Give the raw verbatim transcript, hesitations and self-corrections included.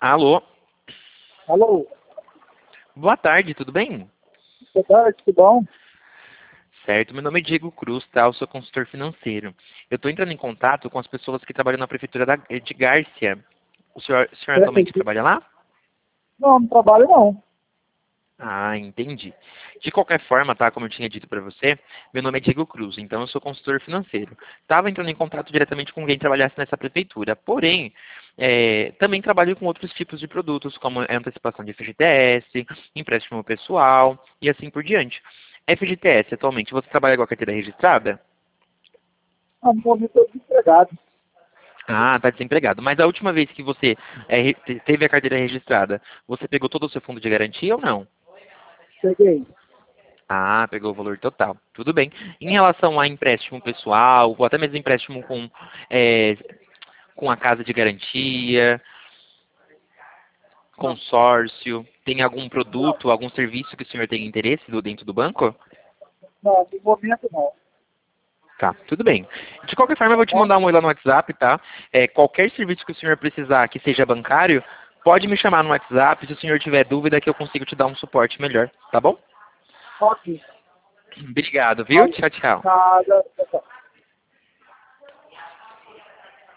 Alô, Alô, boa tarde, tudo bem? boa tarde, tudo bom? Certo, meu nome é Diego Cruz, tá? Eu sou consultor financeiro. Eu estou entrando em contato com as pessoas que trabalham na prefeitura da- de Gárcia. O senhor, o senhor atualmente Prefeito. trabalha lá? Não, não trabalho não. Ah, entendi. De qualquer forma, tá? Como eu tinha dito para você, meu nome é Diego Cruz, então eu sou consultor financeiro. Estava entrando em contato diretamente com quem trabalhasse nessa prefeitura. Porém, é, também trabalho com outros tipos de produtos, como antecipação de F G T S, empréstimo pessoal e assim por diante. F G T S, atualmente, você trabalha com a carteira registrada? Não, no momento eu estou desempregado. Ah, está desempregado. Mas a última vez que você é, re- te- teve a carteira registrada, você pegou todo o seu fundo de garantia ou não? Cheguei. Ah, pegou o valor total. Tudo bem. Em relação a empréstimo pessoal, ou até mesmo empréstimo com, é, com a casa de garantia, Não, consórcio, tem algum não, produto, algum serviço que o senhor tem interesse do- dentro do banco? não, no momento não. Tá, tudo bem. De qualquer forma, eu Tá vou te bom? mandar um oi lá no WhatsApp, tá? É, qualquer serviço que o senhor precisar que seja bancário, pode me chamar no WhatsApp. Se o senhor tiver dúvida, que eu consigo te dar um suporte melhor, tá bom? Ok. Obrigado, viu? Mas Tchau, tchau. nada.